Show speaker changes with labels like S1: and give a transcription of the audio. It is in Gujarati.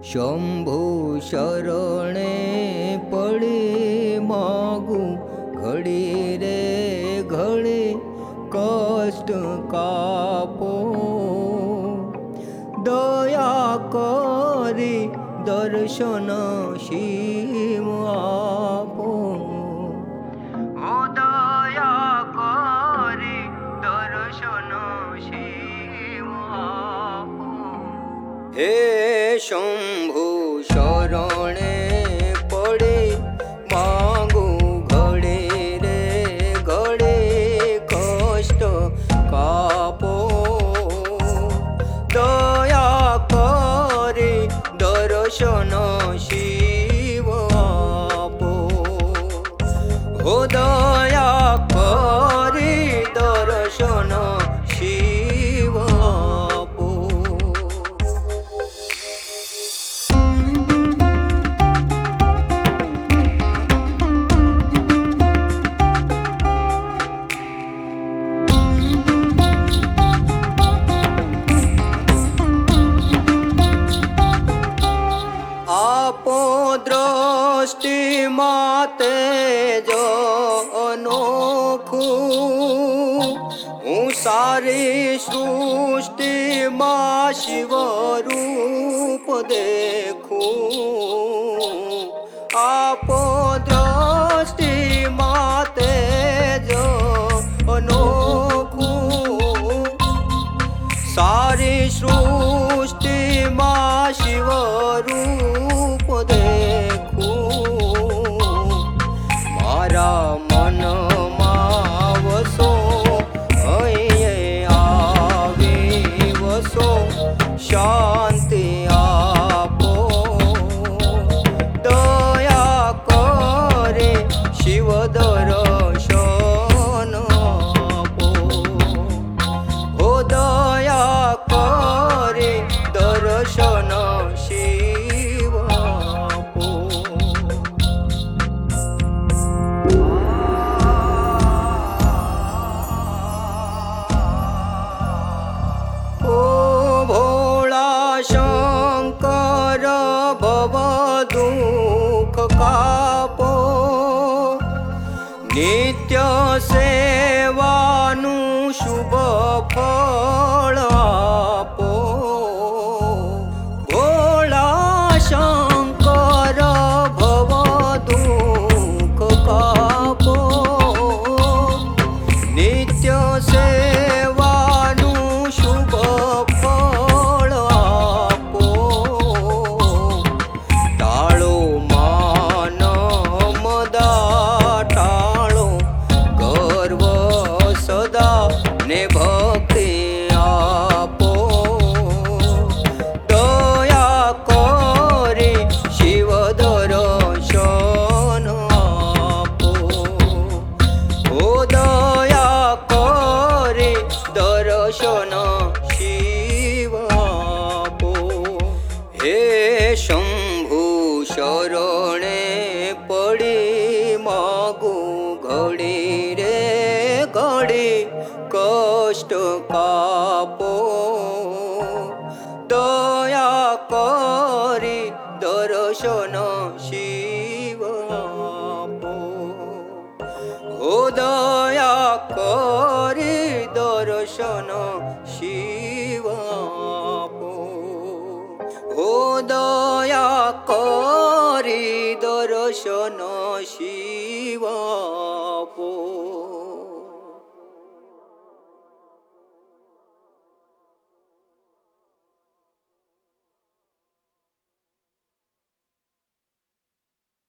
S1: શંભુ શરણે પડી માગું ઘડી રે ઘડી કષ્ટ કાપો દયા કરી દર્શન શિવ આપો ઓ દયા કરી દર્શન શિવ આપો હે શંભુ શરણે પડે માંગું ઘડે રે ઘડે કષ્ટ કાપો દયા કરી દર્શન શિવ આપો હો દયા કરી દર્શન શિવ આપો આપો દ્રષ્ટિ માતે જો અનોખું હું સારી સૃષ્ટિમાં શિવ રૂપ દેખું આપો દ્રષ્ટિ માતે જો અનોખું સારી સૃષ્ટિમાં શિવ રૂપ દેખું મારા મનમાં વસો અહીંયા આવી વસો શાંતિ આપો દયા કરે શિવ દર્શન આપો હો દયા કરે દર્શન શિવ આપો ઓ ભોળા શંકર ભવ દુઃખ કાપો નિત્ય સેવાનું શુભ ફળ આપો ભોળા શંકર ભવ દુઃખ કાપો નિત્ય સેવાનું શુભ ફળ આપો ટાળો માન મદા ટાળો ગર્વ સદા ને ભક્તિ આપો દયા કરી શિવ દર્શન આપો ઓ દયા કરી દર્શન શિવ આપો હે શંભુ શરણે પડી માગું ઘડી રે ઘડી કષ્ટ કાપો દયા કરી દર્શન શિવ આપો હો દયા કરી દર્શન શિવ આપો હો દયા કરી દર્શન શિવ આપો